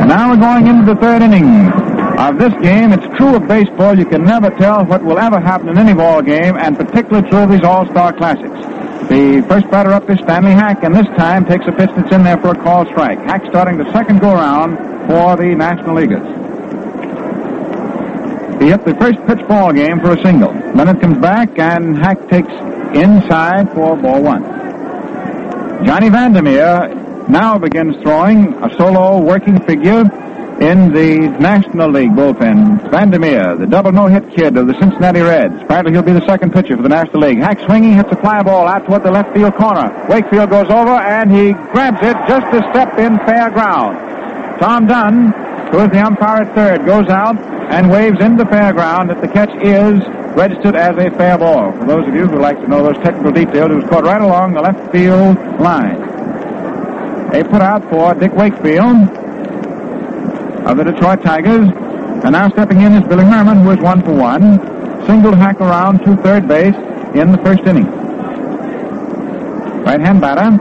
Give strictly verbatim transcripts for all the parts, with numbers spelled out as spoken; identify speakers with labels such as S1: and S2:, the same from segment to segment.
S1: now we're going into the third inning of this game. It's true of baseball. You can never tell what will ever happen in any ball game, and particularly true of these all-star classics. The first batter up is Stanley Hack, and this time takes a pitch that's in there for a called strike. Hack starting the second go-around for the National Leaguers. He hit the first pitch ball game for a single. Leonard comes back, and Hack takes inside for ball one. Johnny Vandermeer now begins throwing a solo working figure in the National League bullpen. Vandermeer, the double no-hit kid of the Cincinnati Reds. Apparently he'll be the second pitcher for the National League. Hack swinging, hits a fly ball out toward the left field corner. Wakefield goes over, and he grabs it just a step in fair ground. Tom Dunn, who is the umpire at third, goes out and waves into fair ground that the catch is registered as a fair ball. For those of you who like to know those technical details, it was caught right along the left field line. They put out for Dick Wakefield of the Detroit Tigers, and now stepping in is Billy Herman, who is one for one. Singled Hack around to third base in the first inning. Right-hand batter.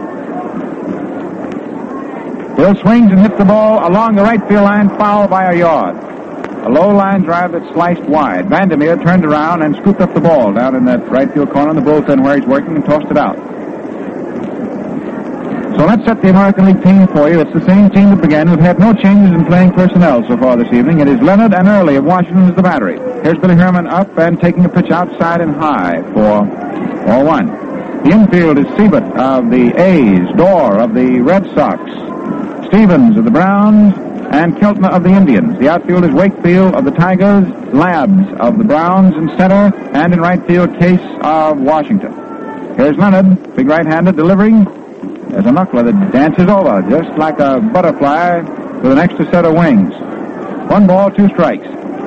S1: Bill swings and hits the ball along the right field line, foul by a yard. A low line drive that sliced wide. Vandermeer turned around and scooped up the ball down in that right field corner in the bullpen where he's working and tossed it out. So let's set the American League team for you. It's the same team that began. We've had no changes in playing personnel so far this evening. It is Leonard and Early of Washington as the battery. Here's Billy Herman up and taking a pitch outside and high for ball one. The infield is Siebert of the A's, Dorr of the Red Sox, Stevens of the Browns, and Keltner of the Indians. The outfield is Wakefield of the Tigers, Labs of the Browns in center, and in right field, Case of Washington. Here's Leonard, big right-hander, delivering. There's a knuckler that dances over, just like a butterfly with an extra set of wings. One ball, two strikes.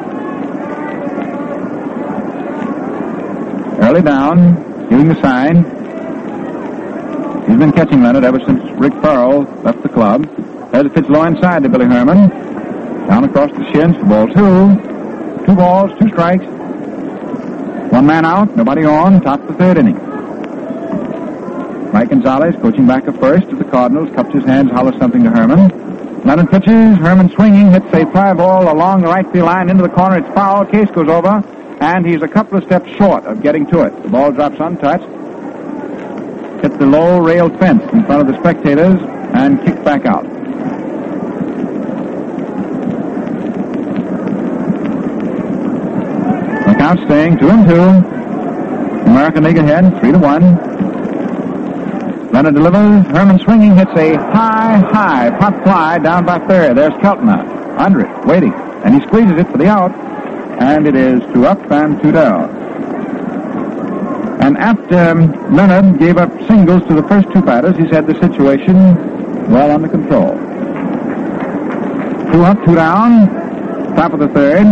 S1: Early down, giving the sign. He's been catching Leonard ever since Rick Farrell left the club. There's a pitch low inside to Billy Herman. Down across the shins for ball two. Two balls, two strikes. One man out, nobody on, top of the third inning. Mike Gonzalez, coaching back at first to the Cardinals, cups his hands, hollers something to Herman. Leonard pitches, Herman swinging, hits a fly ball along the right field line into the corner. It's foul, Case goes over, and he's a couple of steps short of getting to it. The ball drops untouched, hits the low rail fence in front of the spectators, and kicked back out. The count staying two and two. American League ahead, three to one. Leonard delivers. Herman swinging, hits a high, high pop fly down by third. There's Keltner under it, waiting, and he squeezes it for the out, and it is two up and two down. And after um, Leonard gave up singles to the first two batters, he's had the situation well under control. Two up, two down, top of the third.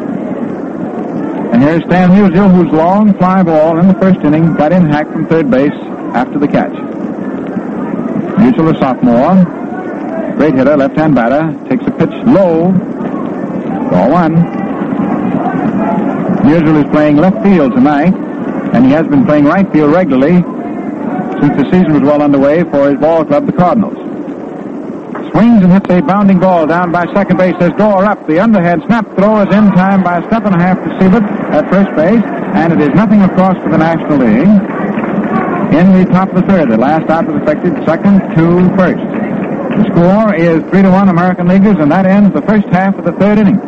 S1: And here's Stan Musial, whose long fly ball in the first inning got in Hack from third base after the catch. Musial, a sophomore, great hitter, left-hand batter, takes a pitch low, ball one. Musial is playing left field tonight, and he has been playing right field regularly since the season was well underway for his ball club, the Cardinals. Swings and hits a bounding ball down by second base. There's Dorr up. The underhand snap throw is in time by a step and a half to Siebert at first base, and it is nothing across for the National League. In the top of the third, the last out was affected, second to first. The score is three to one American Leaguers, and that ends the first half of the third inning.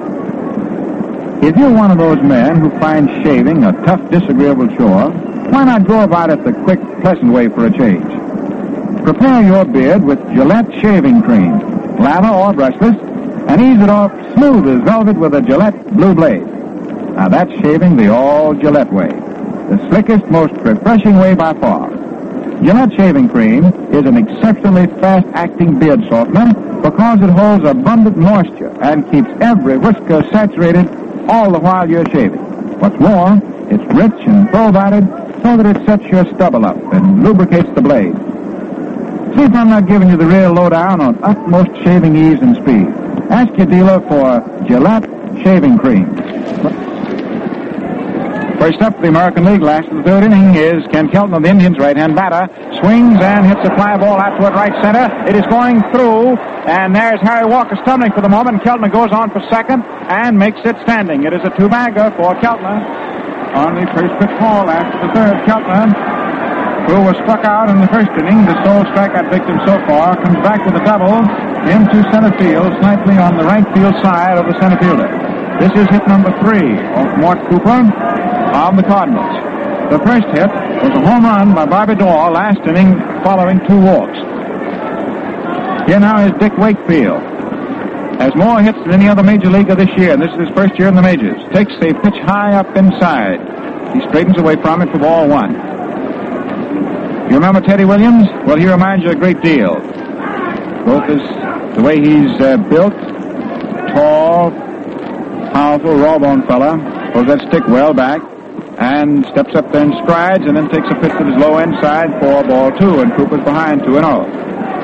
S1: If you're one of those men who finds shaving a tough, disagreeable chore, why not go about it the quick, pleasant way for a change? Prepare your beard with Gillette shaving cream, lather or brushless, and ease it off smooth as velvet with a Gillette Blue Blade. Now that's shaving the all Gillette way. The slickest, most refreshing way by far. Gillette shaving cream is an exceptionally fast-acting beard softener because it holds abundant moisture and keeps every whisker saturated all the while you're shaving. What's more, it's rich and full-bodied so that it sets your stubble up and lubricates the blade. See if I'm not giving you the real lowdown on utmost shaving ease and speed. Ask your dealer for Gillette shaving cream. First up for the American League last of the third inning is Ken Kelton of the Indians, right-hand batter. Swings and hits a fly ball out toward right center. It is going through, and there's Harry Walker stumbling for the moment. Kelton goes on for second and makes it standing. It is a two-bagger for Kelton. On the first pitch ball after the third, Kelton, who was struck out in the first inning, the sole strikeout victim so far, comes back with a double into center field, slightly on the right field side of the center fielder. This is hit number three of Mort Cooper of the Cardinals. The first hit was a home run by Bobby Doyle last inning following two walks. Here now is Dick Wakefield. Has more hits than any other major leaguer this year, and this is his first year in the majors. Takes a pitch high up inside. He straightens away from it for ball one. You remember Teddy Williams? Well, he reminds you a great deal. Both is the way he's uh, built, tall, powerful, raw-boned fella. Pulls that stick well back and steps up there in strides and then takes a pitch to his low inside for ball two, and Cooper's behind two and oh.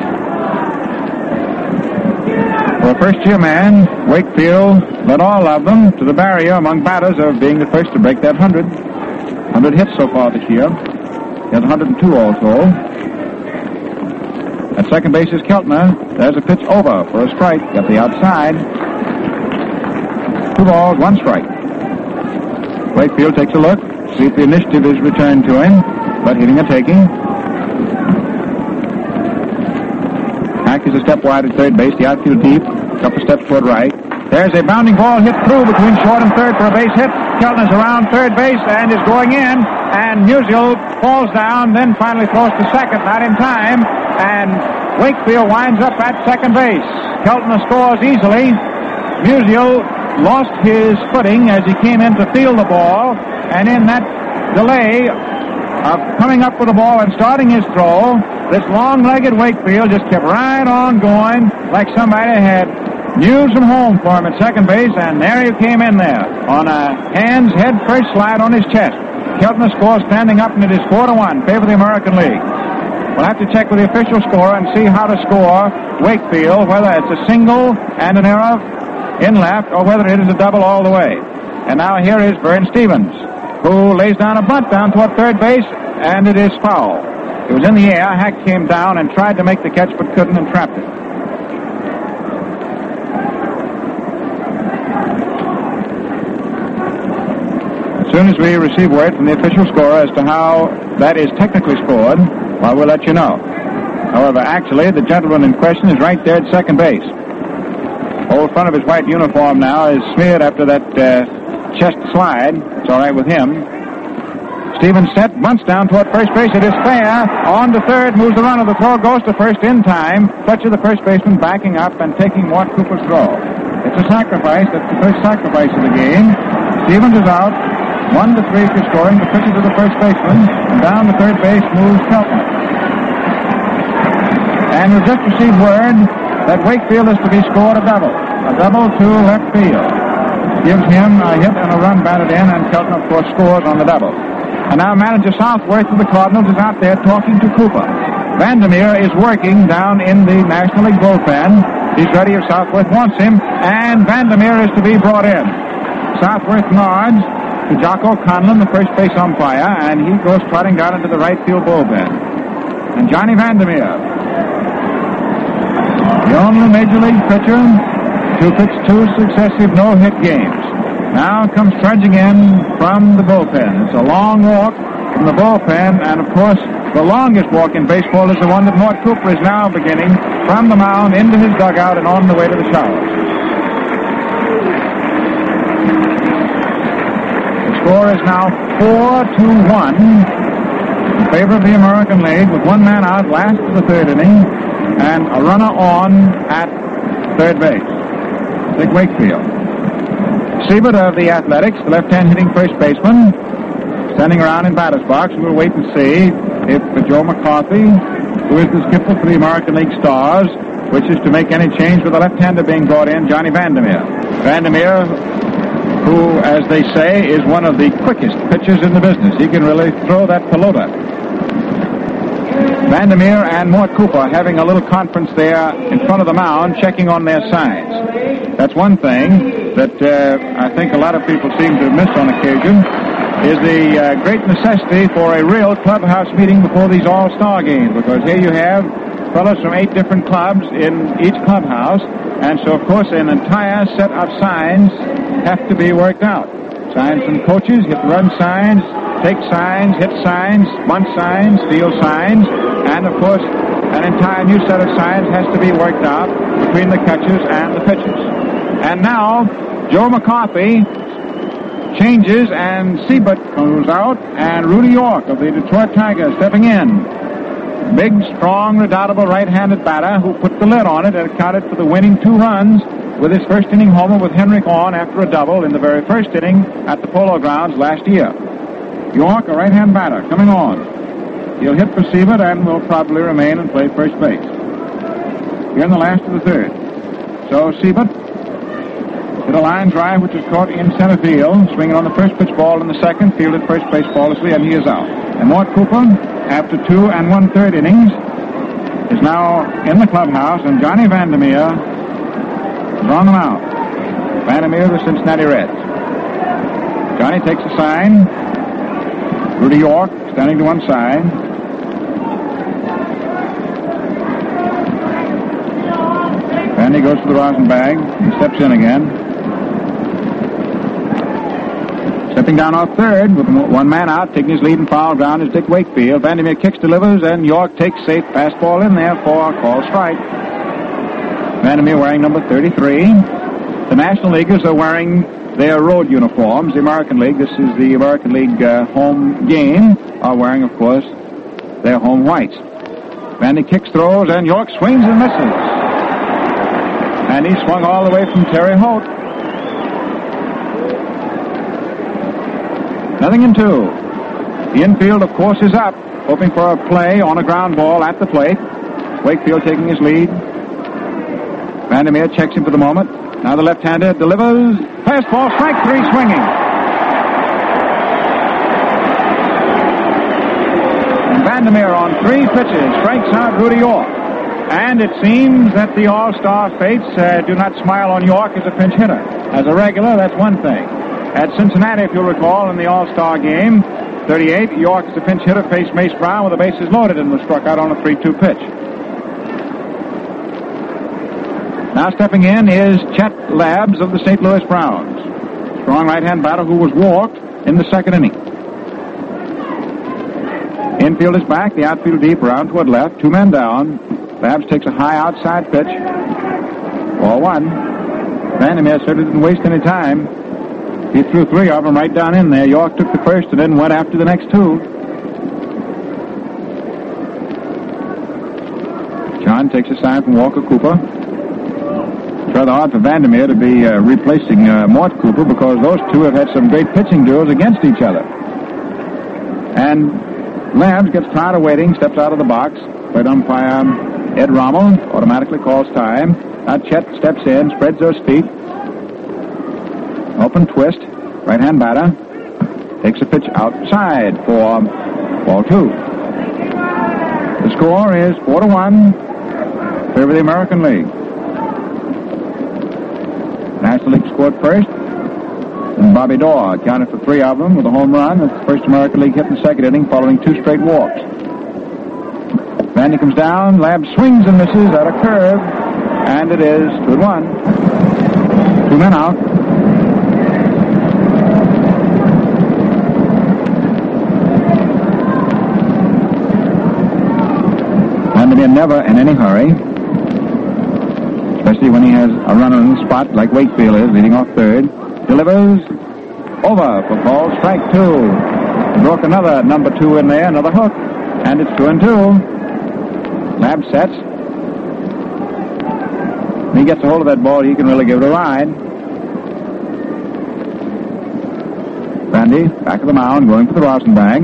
S1: For a first-year man, Wakefield led all of them to the barrier among batters of being the first to break that one hundred. one hundred hits so far this year. He has one hundred two all told. At second base is Keltner. There's a pitch over for a strike at the outside. Two balls, one strike. Wakefield takes a look, see if the initiative is returned to him, but hitting a taking. Hack is a step wide at third base, the outfield deep, a couple steps toward right. There's a bounding ball hit through between short and third for a base hit. Keltner's around third base and is going in, and Musial falls down, then finally throws to second, not in time, and Wakefield winds up at second base. Keltner scores easily. Musial lost his footing as he came in to field the ball, and in that delay of coming up with the ball and starting his throw, this long-legged Wakefield just kept right on going like somebody had news from home for him at second base, and there he came in there on a hands head first slide on his chest. Keltner scores standing up, and it is four to one, favor of the American League. We'll have to check with the official score and see how to score Wakefield, whether it's a single and an error in left, or whether it is a double all the way. And now here is Vern Stevens, who lays down a bunt down toward third base, and it is foul. It was in the air. Hack came down and tried to make the catch, but couldn't, and trapped it. As soon as we receive word from the official scorer as to how that is technically scored, well, we'll let you know. However, actually, the gentleman in question is right there at second base. Whole front of his white uniform now is smeared after that uh, chest slide. It's all right with him. Stevens set, bunts down toward first base. It is fair. On to third, moves the runner. The throw goes to first in time. Touch of the first baseman backing up and taking Mort Cooper's throw. It's a sacrifice. That's the first sacrifice of the game. Stevens is out. One to three for scoring. The pitcher to the first baseman. And down to third base moves Keltner. And we've just received word that Wakefield is to be scored a double. A double to left field. Gives him a hit and a run batted in, and Keltner, of course, scores on the double. And now manager Southworth of the Cardinals is out there talking to Cooper. Vandermeer is working down in the National League bullpen. He's ready if Southworth wants him, and Vandermeer is to be brought in. Southworth nods to Jocko Conlon, the first base umpire, and he goes trotting down into the right field bullpen. And Johnny Vandermeer, the only Major League pitcher to pitch two successive no-hit games, now comes trudging in from the bullpen. It's a long walk from the bullpen, and of course, the longest walk in baseball is the one that Mort Cooper is now beginning from the mound into his dugout and on the way to the showers. The score is now four to one in favor of the American League, with one man out last of the third inning and a runner on at third base. Dick Wakefield. Siebert of the Athletics, the left-hand hitting first baseman, standing around in batter's box. We'll wait and see if Joe McCarthy, who is the skipper for the American League Stars, wishes to make any change with the left-hander being brought in, Johnny Vandermeer. Vandermeer, who, as they say, is one of the quickest pitchers in the business. He can really throw that pelota. Vandermeer and Mort Cooper having a little conference there in front of the mound, checking on their sides. That's one thing that uh, I think a lot of people seem to miss on occasion. is the uh, great necessity for a real clubhouse meeting before these all-star games, because here you have fellows from eight different clubs in each clubhouse, and so, of course, an entire set of signs have to be worked out. Signs from coaches, hit-run signs, take signs, hit signs, bunt signs, steal signs, and, of course, an entire new set of signs has to be worked out between the catchers and the pitchers. And now, Joe McCarthy changes, and Siebert comes out, and Rudy York of the Detroit Tigers stepping in. Big, strong, redoubtable right-handed batter who put the lid on it and accounted for the winning two runs with his first inning homer with Henrik on after a double in the very first inning at the Polo Grounds last year. York, a right-hand batter, coming on. He'll hit for Siebert and will probably remain and play first base. Here in the last of the third. So Siebert hit a line drive which is caught in center field, swinging on the first pitch ball in the second, fielded first base flawlessly, and he is out. And Mort Cooper, after two and one-third innings, is now in the clubhouse, and Johnny Vandermeer is on the mound. Vandermeer of the Cincinnati Reds. Johnny takes a sign. Rudy York standing to one side. Vandy goes to the rosin bag. He steps in again. Stepping down off third with one man out, taking his lead in foul ground is Dick Wakefield. Vandermeer kicks, delivers, and York takes safe fastball in there for a call strike. Vandermeer wearing number thirty-three. The National Leaguers are wearing their road uniforms. The American League, this is the American League uh, home game, are wearing, of course, their home whites. Vandy kicks, throws, and York swings and misses. And he swung all the way from Terry Holt. Nothing in two. The infield, of course, is up, hoping for a play on a ground ball at the plate. Wakefield taking his lead. Vandermeer checks him for the moment. Now the left-hander delivers. Fastball, strike three, swinging. And Vandermeer on three pitches strikes out Rudy York. And it seems that the all-star fates uh, do not smile on York as a pinch hitter. As a regular, that's one thing. At Cincinnati, if you'll recall, in the All-Star game, thirty-eight, York as a pinch hitter faced Mace Brown with the bases loaded and was struck out on a three two pitch. Now stepping in is Chet Labbs of the Saint Louis Browns. Strong right-hand batter who was walked in the second inning. Infield is back, the outfield deep, around toward left, two men down. Labbs takes a high outside pitch. Ball one. Vandermeer certainly didn't waste any time. He threw three of them right down in there. York took the first and then went after the next two. John takes a sign from Walker Cooper. It's rather hard for Vandermeer to be uh, replacing uh, Mort Cooper because those two have had some great pitching duels against each other. And Labbs gets tired of waiting, steps out of the box. Plate umpire Ed Rommel automatically calls time. Now Chet steps in, spreads those feet. Open twist, right-hand batter, takes a pitch outside for ball two. The score is four to one, in favor of the American League. National League scored first, and Bobby Dorr accounted for three of them with a home run. That's the first American League hit in the second inning, following two straight walks. Vandy comes down, Labbs swings and misses at a curve, and it is two to one. Two men out. Vandermeer never in any hurry, especially when he has a runner in the spot like Wakefield is, leading off third. Delivers over for ball strike two. Broke another number two in there, another hook, and it's two and two. Labbs sets. When he gets a hold of that ball, he can really give it a ride. Vandy, back of the mound, going for the rosin bag.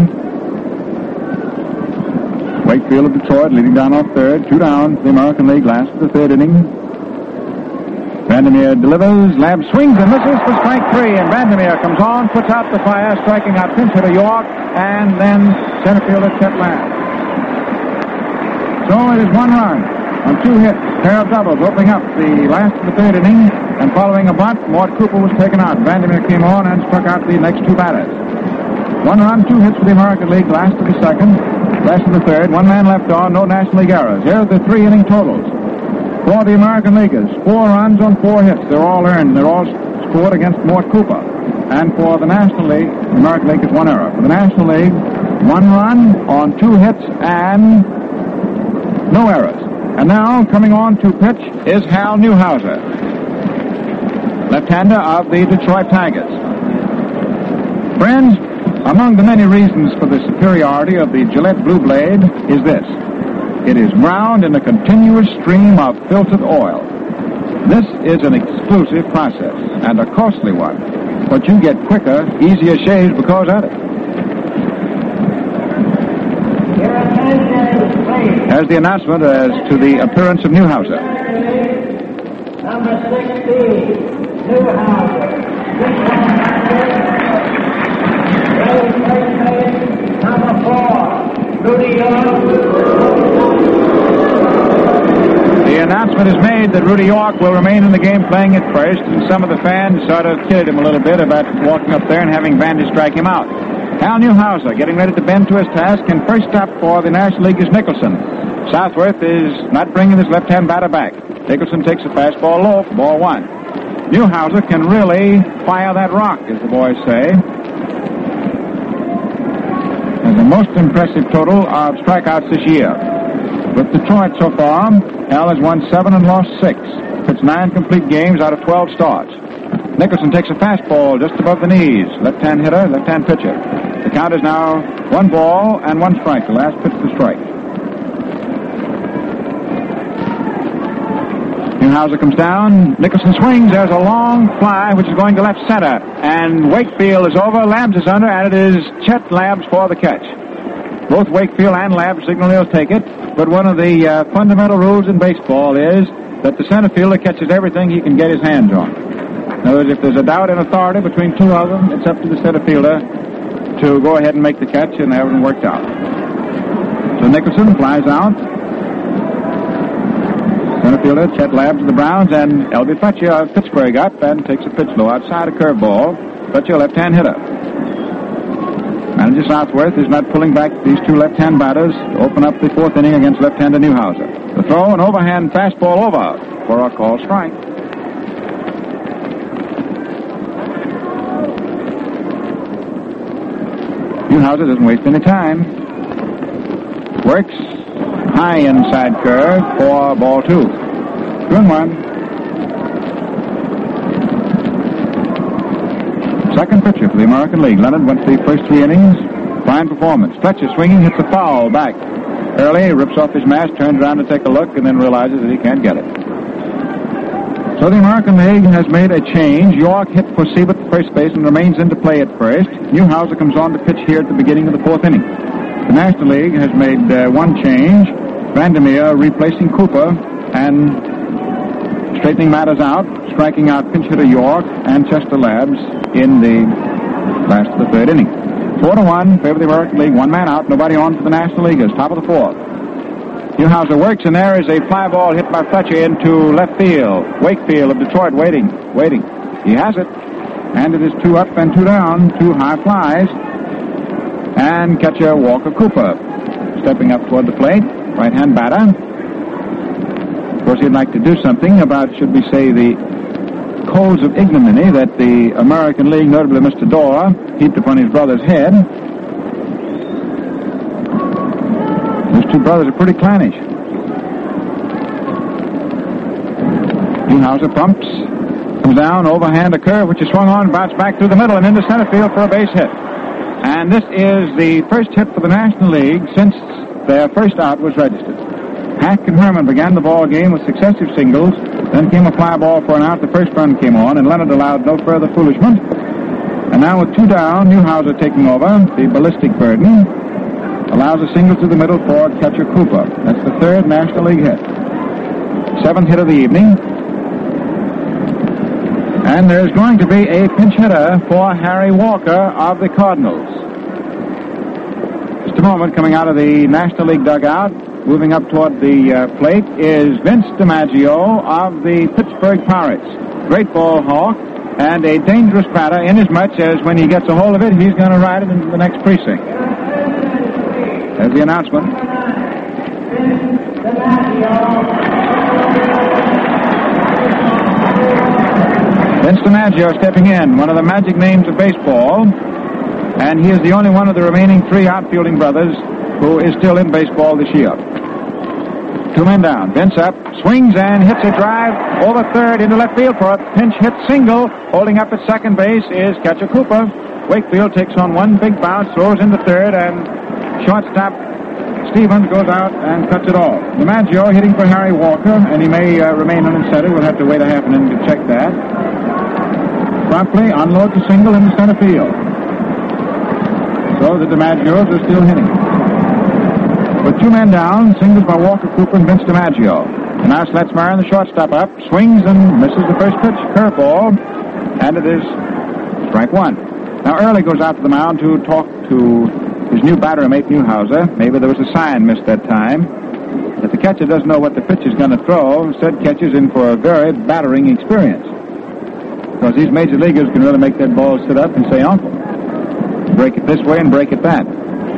S1: Wakefield of Detroit leading down off third. Two down for the American League, last of the third inning. Vandermeer delivers. Labbs swings and misses for strike three. And Vandermeer comes on, puts out the fire, striking out pinch hitter York, and then center fielder Chet Labbs. So it is one run on two hits, pair of doubles, opening up the last of the third inning. And following a bunt, Mort Cooper was taken out. Vandermeer came on and struck out the next two batters. One run, two hits for the American League, last of the second, last of the third. One man left on, no National League errors. Here are the three inning totals. For the American Leaguers, four runs on four hits. They're all earned. They're all scored against Mort Cooper. And for the National League, the American League is one error. For the National League, one run on two hits and no errors. And now, coming on to pitch is Hal Newhouser, left-hander of the Detroit Tigers. Friends, among the many reasons for the superiority of the Gillette Blue Blade is this. It is ground in a continuous stream of filtered oil. This is an exclusive process and a costly one, but you get quicker, easier shaves because of it. As the announcement as to the appearance of Newhouser.
S2: Number sixteen, Newhouser. Number four, Rudy York.
S1: The announcement is made that Rudy York will remain in the game playing at first, and some of the fans sort of kidded him a little bit about walking up there and having Vandy strike him out. Hal Newhouser getting ready to bend to his task, and first up for the National League is Nicholson. Southworth is not bringing his left-hand batter back. Nicholson takes a fastball low for ball one. Newhouser can really fire that rock, as the boys say. Has the most impressive total of strikeouts this year. With Detroit so far, Hal has won seven and lost six. It's nine complete games out of twelve starts. Nicholson takes a fastball just above the knees. Left-hand hitter, left-hand pitcher. The count is now one ball and one strike. The last pitch to strike. Newhouser comes down. Nicholson swings. There's a long fly which is going to left center. And Wakefield is over. Labs is under, and it is Chet Labs for the catch. Both Wakefield and Labs signal he'll take it. But one of the uh, fundamental rules in baseball is that the center fielder catches everything he can get his hands on. In other words, if there's a doubt in authority between two of them, it's up to the center fielder to go ahead and make the catch, and everything worked out. So Nicholson flies out. Center fielder, Chet Labs of the Browns, and L B Fletcher of Pittsburgh up and takes a pitch low outside a curveball. Fletcher, left-hand hitter. Manager Southworth is not pulling back these two left-hand batters to open up the fourth inning against left-hander Newhouser. The throw, an overhand fastball over for a called strike. Newhouser doesn't waste any time. Works high inside curve for ball two. Two and one. Second pitcher for the American League. Leonard went the first three innings. Fine performance. Fletcher swinging, hits a foul back. Early, rips off his mask, turns around to take a look, and then realizes that he can't get it. So the American League has made a change. York hit for Siebert at first base and remains into play at first. Newhouser comes on to pitch here at the beginning of the fourth inning. The National League has made uh, one change. Vandermeer replacing Cooper and straightening matters out, striking out pinch hitter York and Chester Labs in the last of the third inning. Four to one, favor of the American League. One man out, nobody on for the National Leaguers. Top of the fourth. Newhouser works, and there is a fly ball hit by Fletcher into left field. Wakefield of Detroit waiting, waiting. He has it, and it is two up and two down, two high flies. And catcher Walker Cooper stepping up toward the plate, right-hand batter. Of course, he'd like to do something about, should we say, the coals of ignominy that the American League, notably Mister Dorr, heaped upon his brother's head. Those two brothers are pretty clannish. Newhouser pumps, comes down, overhand a curve, which is swung on, bounced back through the middle and into center field for a base hit. And this is the first hit for the National League since their first out was registered. Hack and Herman began the ball game with successive singles. Then came a fly ball for an out. The first run came on, and Leonard allowed no further foolishment. And now with two down, Newhouser taking over the ballistic burden, allows a single to the middle for catcher Cooper. That's the third National League hit. Seventh hit of the evening. And there's going to be a pinch hitter for Harry Walker of the Cardinals. Just a moment, coming out of the National League dugout, moving up toward the uh, plate, is Vince DiMaggio of the Pittsburgh Pirates. Great ball hawk, and a dangerous batter, inasmuch as when he gets a hold of it, he's going to ride it into the next precinct. There's the announcement. Vince DiMaggio stepping in, one of the magic names of baseball, and he is the only one of the remaining three outfielding brothers who is still in baseball this year. Two men down. Vince up, swings and hits a drive over third into left field for a pinch hit single. Holding up at second base is catcher Cooper. Wakefield takes on one big bounce, throws into third, and shortstop Stevens goes out and cuts it off. DiMaggio hitting for Harry Walker, and he may uh, remain unsettled. We'll have to wait a half an inning to check that. Promptly unloads a single into center field. So the DiMaggios are still hitting. With two men down, singles by Walker, Cooper, and Vince DiMaggio. And now Sletzmeyer, the shortstop, up, swings and misses the first pitch, curveball, and it is strike one. Now Early goes out to the mound to talk to his new batter, mate Newhouser. Maybe there was a sign missed that time. But the catcher doesn't know what the pitch is going to throw. Instead, catches in for a very battering experience. Because these major leaguers can really make that ball sit up and say, uncle. Break it this way and break it that.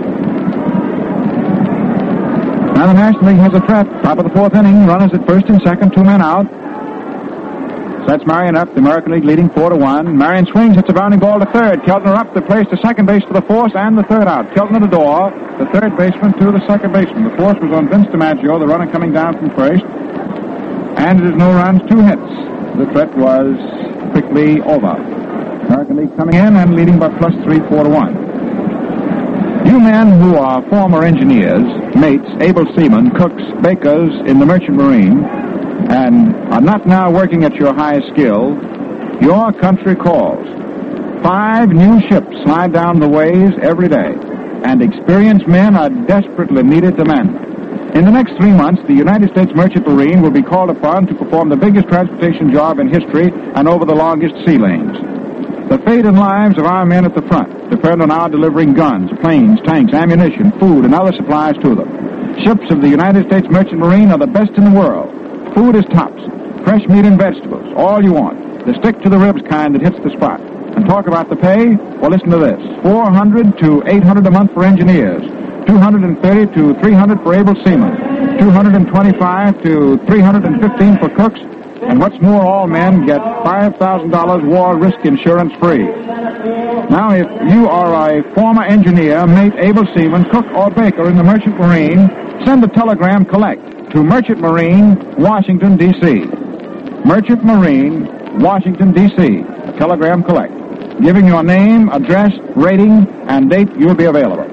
S1: Now the National League has a threat. Top of the fourth inning. Runners at first and second. Two men out. So that's Marion up. The American League leading four to one. Marion swings. Hits a bounding ball to third. Keltner up. The place to second base for the fourth and the third out. Keltner to door. The third baseman to the second baseman. The fourth was on Vince DiMaggio. The runner coming down from first. And it is no runs, two hits. The threat was quickly over. American League coming in and leading by plus three, four to one. You men who are former engineers, mates, able seamen, cooks, bakers in the merchant marine, and are not now working at your highest skill, your country calls. Five new ships slide down the ways every day, and experienced men are desperately needed to man them. In the next three months, the United States Merchant Marine will be called upon to perform the biggest transportation job in history and over the longest sea lanes. The fate and lives of our men at the front depend on our delivering guns, planes, tanks, ammunition, food, and other supplies to them. Ships of the United States Merchant Marine are the best in the world. Food is tops. Fresh meat and vegetables, all you want. The stick-to-the-ribs kind that hits the spot. And talk about the pay? Well, listen to this. four hundred to eight hundred a month for engineers. two hundred thirty to three hundred for able seamen. two hundred twenty-five to three hundred fifteen for cooks. And what's more, all men get five thousand dollars war risk insurance free. Now, if you are a former engineer, mate, able seaman, cook, or baker in the Merchant Marine, send a telegram collect to Merchant Marine, Washington, D C Merchant Marine, Washington, D C A telegram collect. Giving your name, address, rating, and date you'll be available.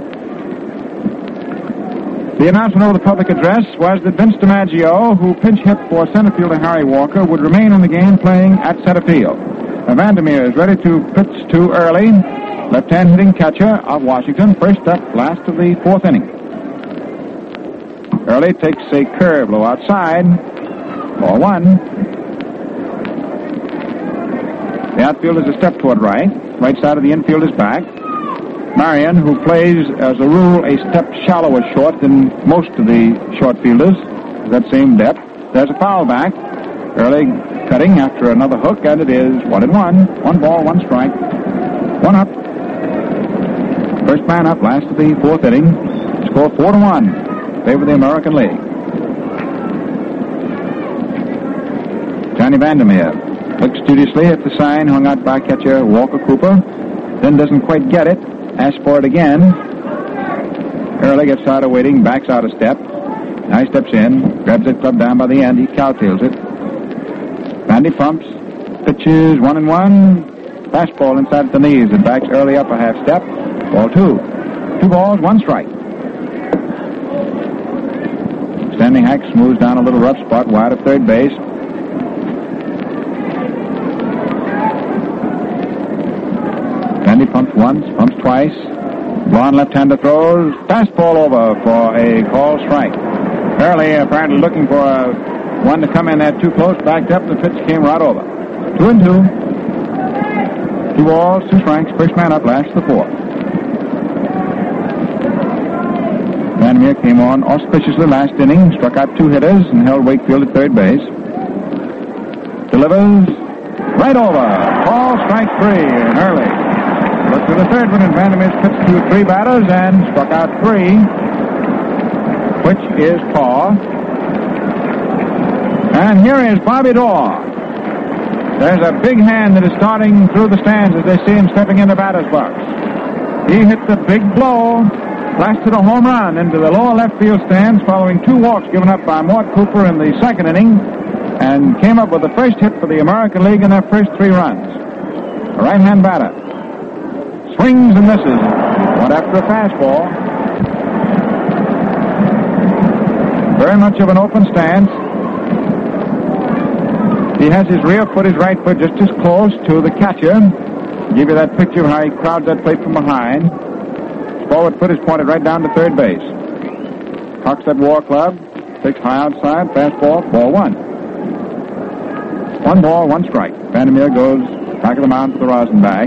S1: The announcement over the public address was that Vince DiMaggio, who pinch hit for center fielder Harry Walker, would remain in the game playing at center field. Now, Vandermeer is ready to pitch to Early, left-hand hitting catcher of Washington, first up, last of the fourth inning. Early takes a curve low outside, ball one. The outfield is a step toward right. Right side of the infield is back. Marion, who plays, as a rule, a step shallower short than most of the short fielders, that same depth. There's a foul back. Early cutting after another hook, and it is one and one. One ball, one strike. One up. First man up, last of the fourth inning. Score four to one. Favor the American League. Johnny Vandermeer looks studiously at the sign hung out by catcher Walker Cooper, then doesn't quite get it. Asks for it again. Early gets out of waiting, backs out a step. Now he steps in, grabs it club down by the end. He cowtails it. Vandy pumps, pitches one and one. Fastball inside the knees and backs Early up a half step. Ball two. Two balls, one strike. Standing Hack smooths down a little rough spot wide of third base. Vandy pumps once, pumps twice. Blonde left-hander throws. Fastball over for a call strike. Early apparently looking for a, one to come in there too close. Backed up. The pitch came right over. Two and two. Two balls, two strikes. First man up, last the fourth. Vandermeer came on auspiciously last inning. Struck out two hitters and held Wakefield at third base. Delivers. Right over. Ball strike three and early. Look to the third one, and Vandermeer's pitched to three batters and struck out three, which is Paul. And here is Bobby Dorr. There's a big hand that is starting through the stands as they see him stepping in the batter's box. He hit the big blow, blasted a home run into the lower left field stands following two walks given up by Mort Cooper in the second inning, and came up with the first hit for the American League in their first three runs. A right-hand batter. Swings and misses. One after a fastball. Very much of an open stance. He has his rear foot, his right foot, just as close to the catcher. Give you that picture of how he crowds that plate from behind. His forward foot is pointed right down to third base. Cocks that War Club. Takes high outside. Fastball. Ball one. One ball, one strike. Vandermeer goes back of the mound to the rosin bag.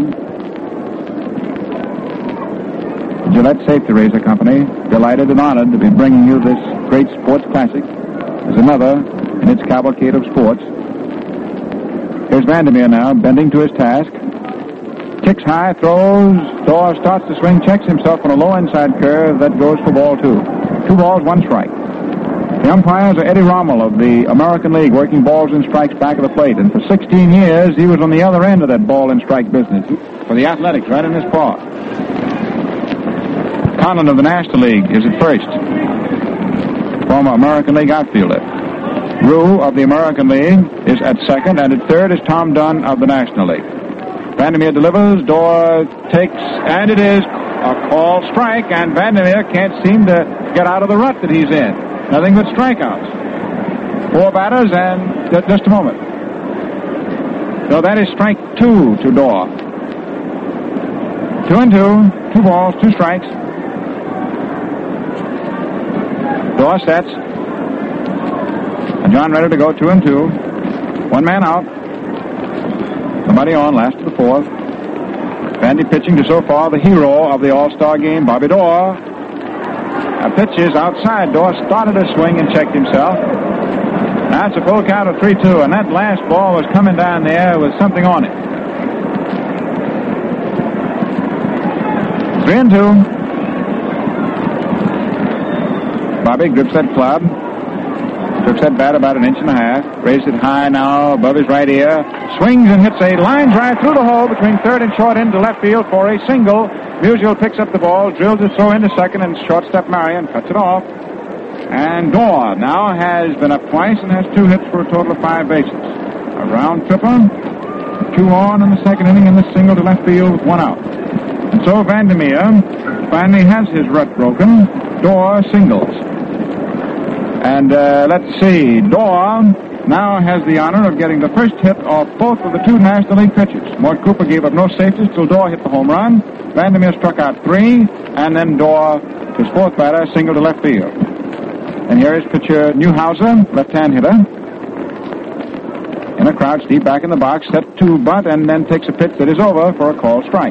S1: The Gillette Safety Razor Company, delighted and honored to be bringing you this great sports classic. There's another in its cavalcade of sports. Here's Vandermeer now, bending to his task. Kicks high, throws. Dorr starts to swing, checks himself on a low inside curve that goes for ball two. Two balls, one strike. The umpires are Eddie Rommel of the American League, working balls and strikes back of the plate. And for sixteen years, he was on the other end of that ball and strike business for the Athletics, right in his paw. Conlon of the National League is at first. Former American League outfielder. Rue of the American League is at second, and at third is Tom Dunn of the National League. Vandermeer delivers. Dorr takes, and it is a called strike, and Vandermeer can't seem to get out of the rut that he's in. Nothing but strikeouts. Four batters, and just a moment. So that is strike two to Dorr. Two and two. Two balls, two strikes. Dorr sets. And John ready to go, two and two. One man out. Somebody on, last to the fourth. Vandy pitching to so far the hero of the All-Star game, Bobby Dorr. A pitch is outside. Dorr started a swing and checked himself. Now it's a full count of three two, and that last ball was coming down there with something on it. Three and two. Bobby grips that club. Took that bat about an inch and a half. Raised it high now above his right ear. Swings and hits a line drive through the hole between third and short into left field for a single. Musial picks up the ball, drills his throw into second, and shortstop Marion cuts it off. And Dorr now has been up twice and has two hits for a total of five bases. A round tripper, two on in the second inning, and the single to left field with one out. And so Vandermeer finally has his rut broken. Dorr singles. And uh, let's see, Dorr now has the honor of getting the first hit of both of the two National League pitchers. Mort Cooper gave up no safeties till Dorr hit the home run. Vandermeer struck out three, and then Dorr, his fourth batter, single to left field. And here is pitcher Newhouser, left-hand hitter. In a crouch, deep back in the box, set to bunt, and then takes a pitch that is over for a called strike.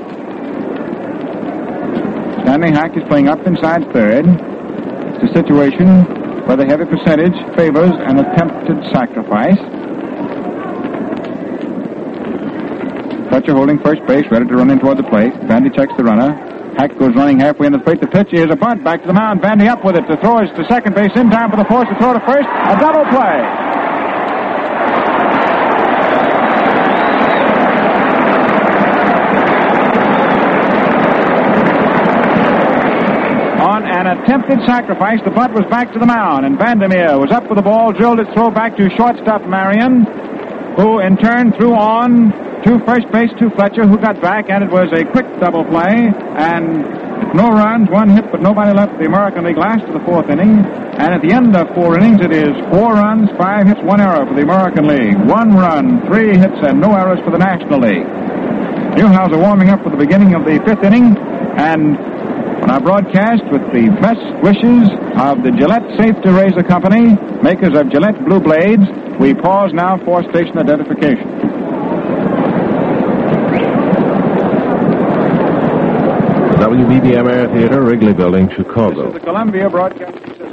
S1: Stanley Hack is playing up inside third. It's a situation where the heavy percentage favors an attempted sacrifice. Fletcher holding first base, ready to run in toward the plate. Vandy checks the runner. Hack goes running halfway into the plate. The pitch is a bunt. Back to the mound. Vandy up with it. The throw is to second base. In time for the force to throw to first. A double play. An attempted sacrifice. The bunt was back to the mound, and Vandermeer was up with the ball, drilled its throw back to shortstop Marion, who in turn threw on to first base to Fletcher, who got back, and it was a quick double play, and no runs, one hit, but nobody left. The American League last to the fourth inning, and at the end of four innings, it is four runs, five hits, one error for the American League, one run, three hits, and no errors for the National League. Newhouser warming up for the beginning of the fifth inning, and on our broadcast with the best wishes of the Gillette Safety Razor Company, makers of Gillette Blue Blades, we pause now for station identification.
S3: W B B M Air Theater, Wrigley Building, Chicago.
S1: This is the Columbia Broadcasting System.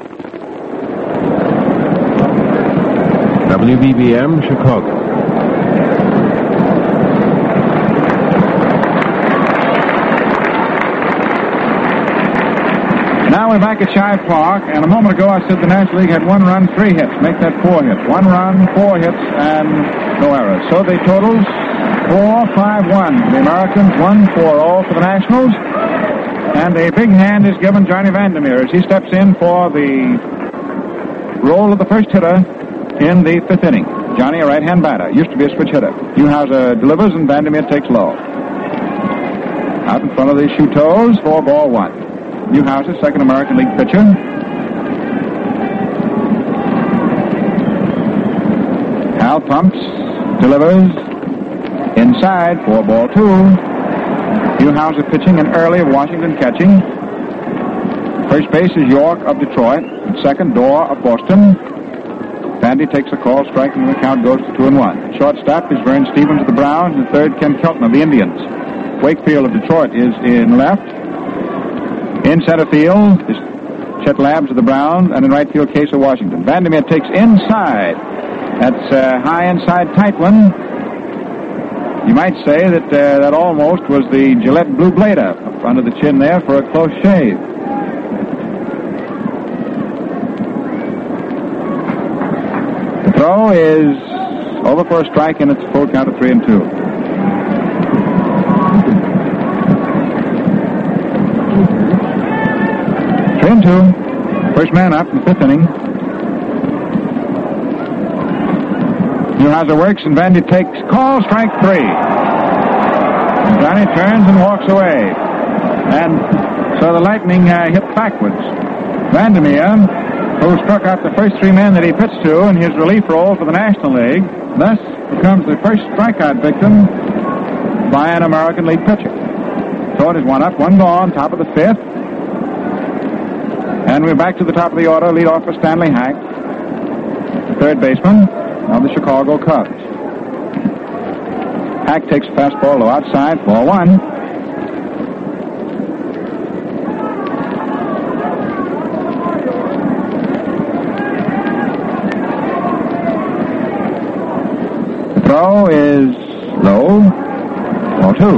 S3: W B B M, Chicago.
S1: we're back at Shive Park, and a moment ago I said the National League had one run, three hits. Make that four hits. One run, four hits, and no errors. So the totals, four five one. The Americans, one four oh for the Nationals. And a big hand is given Johnny Vandermeer as he steps in for the role of the first hitter in the fifth inning. Johnny, a right-hand batter, used to be a switch hitter. Newhouser delivers, and Vandermeer takes low. Out in front of the shoe toes for ball one. Newhouser, second American League pitcher. Hal pumps, delivers, inside for ball two. Newhouser pitching and early, Washington catching. First base is York of Detroit. And second, Dorr of Boston. Bandy takes a call, striking, the count goes to two and one. Shortstop is Vern Stevens of the Browns, and third, Ken Keltner of the Indians. Wakefield of Detroit is in left. In center field is Chet Labs of the Browns, and in right field, Case of Washington. Vandermeer takes inside. That's a high inside tight one. You might say that uh, that almost was the Gillette Blue Blade up under the chin there for a close shave. The throw is over for a strike, and it's a full count of three and two. Three and two. First man up in the fifth inning. Newhouser works, and Vandy takes call, strike three. And Johnny turns and walks away. And so the Lightning uh, hit backwards. Vandermeer, who struck out the first three men that he pitched to in his relief role for the National League, thus becomes the first strikeout victim by an American League pitcher. So it is one up, one gone, top of the fifth. And we're back to the top of the order. Lead off for Stanley Hack, the third baseman of the Chicago Cubs. Hack takes a fastball low outside, ball one. The throw is low, ball two.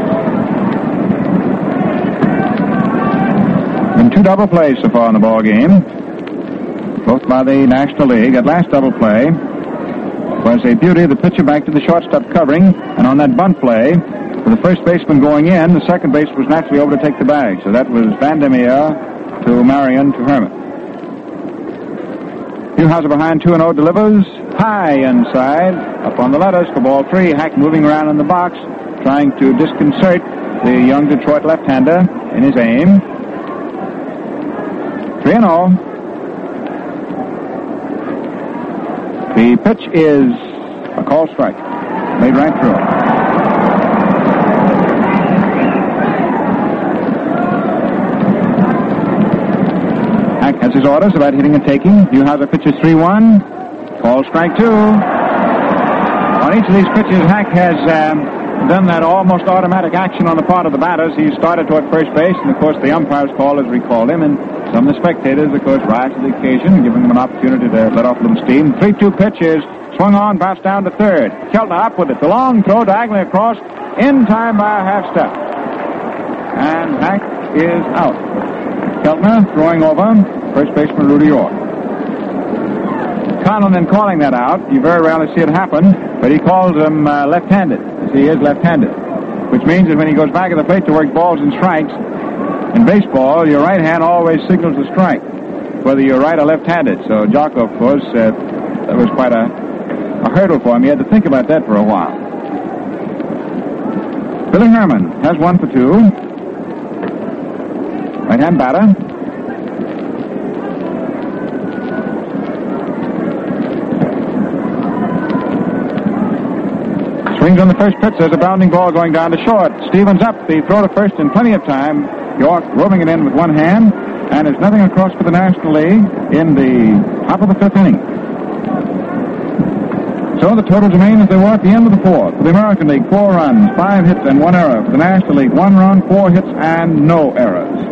S1: Been two double plays so far in the ball game, both by the National League. That last double play was a beauty. The pitcher back to the shortstop covering, and on that bunt play, with the first baseman going in, the second baseman was naturally over to take the bag. So that was Vandermeer to Marion to Herman. Newhouser behind two and oh delivers high inside, up on the letters for ball three. Hack moving around in the box, trying to disconcert the young Detroit left-hander in his aim. Three and oh. The pitch is a call strike. Made right through. Hack has his orders about hitting and taking. Newhouser pitches three one. Call strike two. On each of these pitches, Hack has um, done that almost automatic action on the part of the batters. He started toward first base, and of course the umpire's call has recalled him, and some of the spectators, of course, rise to the occasion, giving them an opportunity to let off a little steam. three two pitches, swung on, bounced down to third. Keltner up with it. The long throw diagonally across, in time by a half step. And Hack is out. Keltner throwing over first baseman Rudy York. Conlon in calling that out, you very rarely see it happen, but he calls him uh, left-handed, as he is left-handed, which means that when he goes back at the plate to work balls and strikes, in baseball, your right hand always signals a strike, whether you're right or left-handed. So Jocko, of course, uh, that was quite a, a hurdle for him. He had to think about that for a while. Billy Herman has one for two. Right-hand batter. Swings on the first pitch. There's a bounding ball going down to short. Stevens up. The throw to first in plenty of time. York roving it in with one hand, and there's nothing across for the National League in the top of the fifth inning. So the totals remain as they were at the end of the fourth. For the American League, four runs, five hits, and one error. For the National League, one run, four hits, and no errors.